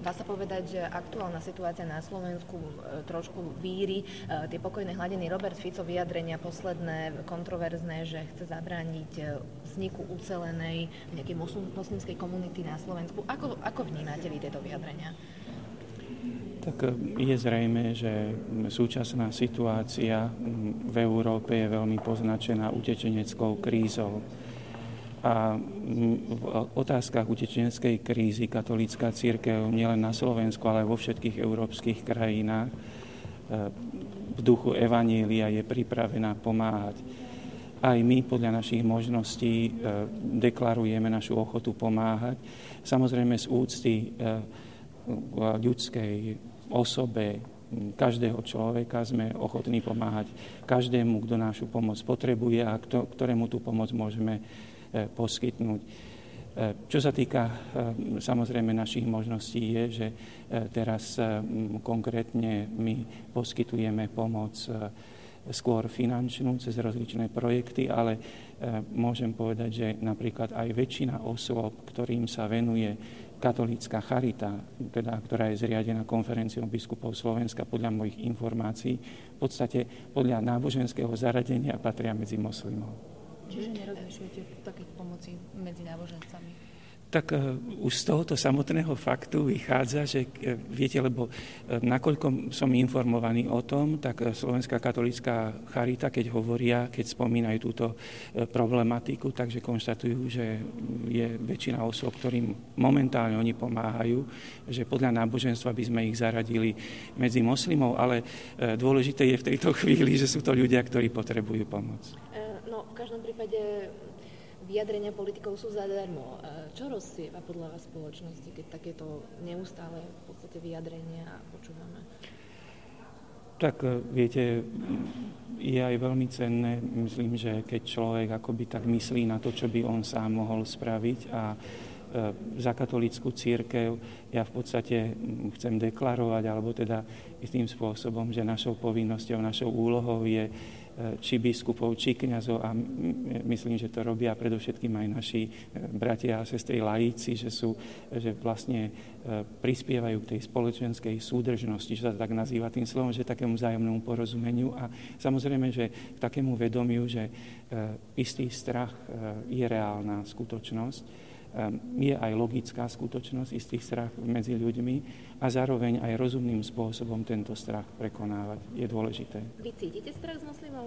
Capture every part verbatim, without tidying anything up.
Dá sa povedať, že aktuálna situácia na Slovensku trošku víri. Tie pokojné hladiny, Robert Fico vyjadrenia posledné, kontroverzné, že chce zabrániť vzniku ucelenej nejakej moslimskej komunity na Slovensku. Ako, ako vnímate vy tieto vyjadrenia? Tak je zrejmé, že súčasná situácia v Európe je veľmi poznačená utečeneckou krízou. A v otázkach utečeneckej krízy katolícka cirkev nielen na Slovensku, ale vo všetkých európskych krajinách v duchu evanília je pripravená pomáhať. Aj my podľa našich možností deklarujeme našu ochotu pomáhať. Samozrejme z úcty k ľudskej osobe každého človeka sme ochotní pomáhať každému, kto našu pomoc potrebuje a kto, ktorému tú pomoc môžeme poskytnúť. Čo sa týka samozrejme našich možností je, že teraz konkrétne my poskytujeme pomoc skôr finančnú cez rozličné projekty, ale môžem povedať, že napríklad aj väčšina osôb, ktorým sa venuje katolícka charita, teda, ktorá je zriadená konferenciou biskupov Slovenska podľa mojich informácií, v podstate podľa náboženského zaradenia patria medzi moslimov. Čiže nerozlišujete v takej pomoci medzi nábožencami? Tak uh, už z tohoto samotného faktu vychádza, že uh, viete, lebo uh, nakoľko som informovaný o tom, tak uh, Slovenská katolícka charita, keď hovoria, keď spomínajú túto uh, problematiku, takže konštatujú, že je väčšina osôb, ktorým momentálne oni pomáhajú, že podľa náboženstva by sme ich zaradili medzi moslimov, ale uh, dôležité je v tejto chvíli, že sú to ľudia, ktorí potrebujú pomoc. No, v každom prípade vyjadrenia politikov sú zadarmo. Čo rozsieva podľa vás spoločnosti, keď takéto neustále v podstate vyjadrenia počúvame? Tak viete, je aj veľmi cenné, myslím, že keď človek akoby tak myslí na to, čo by on sám mohol spraviť a za katolícku cirkev ja v podstate chcem deklarovať, alebo teda istým spôsobom, že našou povinnosťou, našou úlohou je či biskupov, či kňazov a myslím, že to robia predovšetkým aj naši bratia a sestry laíci, že, sú, že vlastne prispievajú k tej spoločenskej súdržnosti, že sa tak nazýva tým slovom, že takému vzájomnému porozumeniu a samozrejme, že k takému vedomiu, že istý strach je reálna skutočnosť, je aj logická skutočnosť, istý strach medzi ľuďmi a zároveň aj rozumným spôsobom tento strach prekonávať je dôležité. Vy cítite strach z moslimov?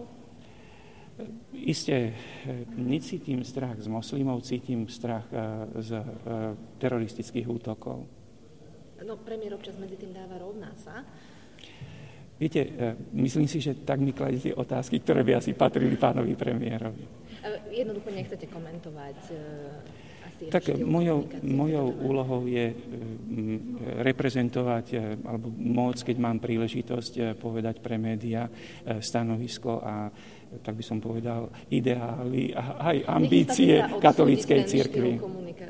Isté, necítim strach z moslimov, cítim strach z teroristických útokov. No, premiér občas medzi tým dáva rovná sa. Viete, myslím si, že tak mi kladete otázky, ktoré by asi patrili pánovi premiérovi. Jednoducho nechcete komentovať. Tak mojou, mojou úlohou je reprezentovať, alebo môcť, keď mám príležitosť povedať pre médiá stanovisko a, tak by som povedal, ideály a aj ambície katolíckej cirkvi.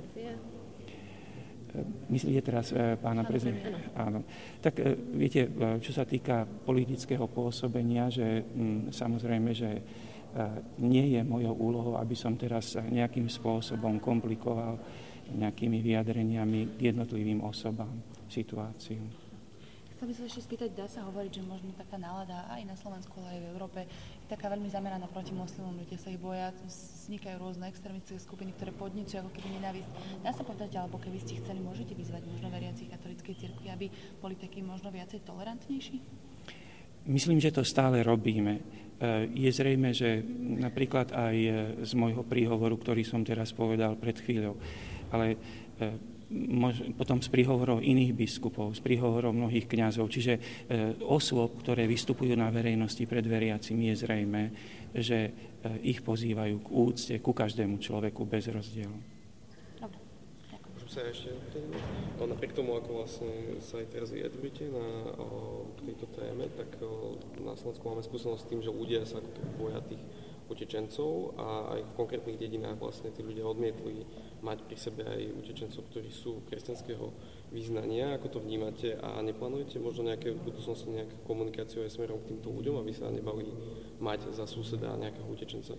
Myslíte teraz pána prezidenta? Áno. Tak viete, čo sa týka politického pôsobenia, že samozrejme, že nie je mojou úlohou, aby som teraz nejakým spôsobom komplikoval nejakými vyjadreniami k jednotlivým osobám situáciu. Chcem by sa ešte spýtať, dá sa hovoriť, že možno taká nálada aj na Slovensku, ale aj v Európe je taká veľmi zameraná proti moslimom, ľudia sa ich boja, vznikajú rôzne extrémistické skupiny, ktoré podničujú ako keby nenávisť. Dá sa povedať, alebo keby ste chceli, môžete vyzvať možno veriacich katolíckej cirkvi, aby boli takí možno viacej tolerantnejší? Myslím, že to stále robíme. Je zrejme, že napríklad aj z môjho príhovoru, ktorý som teraz povedal pred chvíľou, ale potom z príhovorov iných biskupov, z príhovorov mnohých kňazov, čiže osôb, ktoré vystupujú na verejnosti pred veriacimi, je zrejme, že ich pozývajú k úcte ku každému človeku bez rozdielu. Sa ešte no, napriek tomu, ako vlastne sa aj teraz vyjadrujete na, o, k tejto téme, tak o, na Slovensku máme skúsenosť s tým, že ľudia sa boja tých utečencov a aj v konkrétnych dedinách vlastne tí ľudia odmietli mať pri sebe aj utečencov, ktorí sú kresťanského vyznania. Ako to vnímate a neplánujete možno nejaké v budúcnosti nejakú komunikáciu aj smerom k týmto ľuďom, aby sa nebali mať za suseda nejakého utečenca?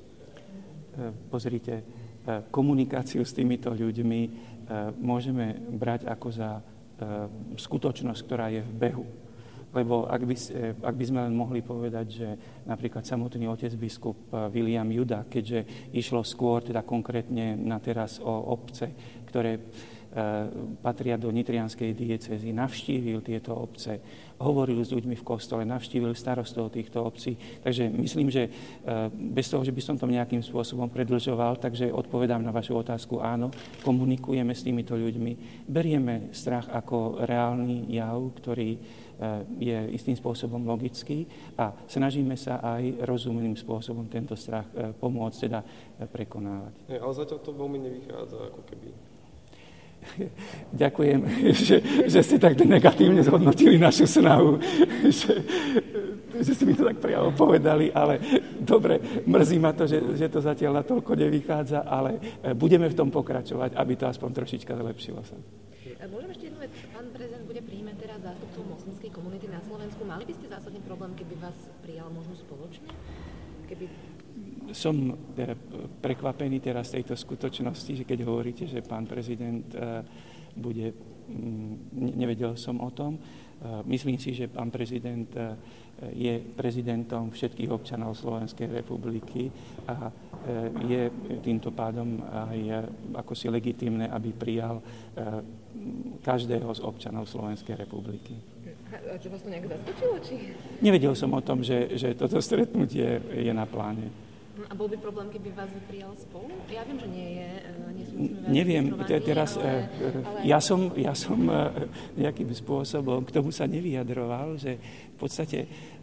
Pozrite, komunikáciu s týmito ľuďmi môžeme brať ako za skutočnosť, ktorá je v behu. Lebo ak by, ak by sme len mohli povedať, že napríklad samotný otec biskup William Juda, keďže išlo skôr teda konkrétne na teraz o obce, ktoré patria do nitrianskej diecézy, navštívil tieto obce, hovoril s ľuďmi v kostole, navštívil starostov týchto obcí. Takže myslím, že bez toho, že by som to nejakým spôsobom predĺžoval, takže odpovedám na vašu otázku, áno, komunikujeme s týmito ľuďmi, berieme strach ako reálny jav, ktorý je istým spôsobom logický a snažíme sa aj rozumným spôsobom tento strach pomôcť teda prekonávať. Ja, ale zatiaľ to veľmi nevychádza, ako keby. Ďakujem, že, že ste tak negatívne zhodnotili našu snahu, že, že ste mi to tak priamo povedali, ale dobre, mrzí ma to, že, že to zatiaľ natoľko nevychádza, ale budeme v tom pokračovať, aby to aspoň trošička zlepšilo sa. Môžem ešte jednu vec, pán prezident bude prijímať teraz zástupcov moslimskej komunity na Slovensku. Mali by ste zásadný problém, keby vás prijal možno spoločne? Keby... Som prekvapený teraz tejto skutočnosti, že keď hovoríte, že pán prezident bude, nevedel som o tom. Myslím si, že pán prezident je prezidentom všetkých občanov Slovenskej republiky a je týmto pádom aj ako si legitímne, aby prijal každého z občanov Slovenskej republiky. A čo vás to nejak zaskočilo, či? Nevedel som o tom, že, že toto stretnutie je na pláne. A bol by problém, keby vás prijal spolu? Ja viem, že nie je, nie sú Neviem, teraz ale, ale... Ja, som, ja som nejakým spôsobom k tomu sa nevyjadroval, že v podstate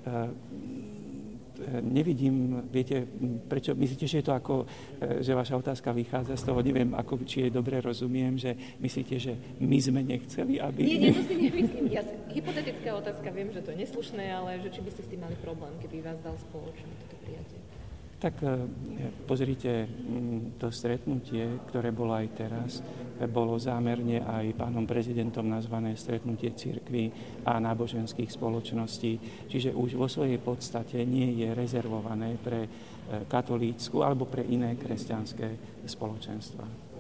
nevidím, viete, prečo, myslíte, že je to ako, že vaša otázka vychádza z toho, neviem, ako, či je dobre rozumiem, že myslíte, že my sme nechceli, aby... Nie, nie, to si nemyslím. Ja, hypotetická otázka, viem, že to je neslušné, ale že či by ste s tým mali problém, keby vás dal spoločne toto prijatie. Tak pozrite, to stretnutie, ktoré bolo aj teraz, bolo zámerne aj pánom prezidentom nazvané stretnutie cirkví a náboženských spoločností, čiže už vo svojej podstate nie je rezervované pre katolícku alebo pre iné kresťanské spoločenstvá.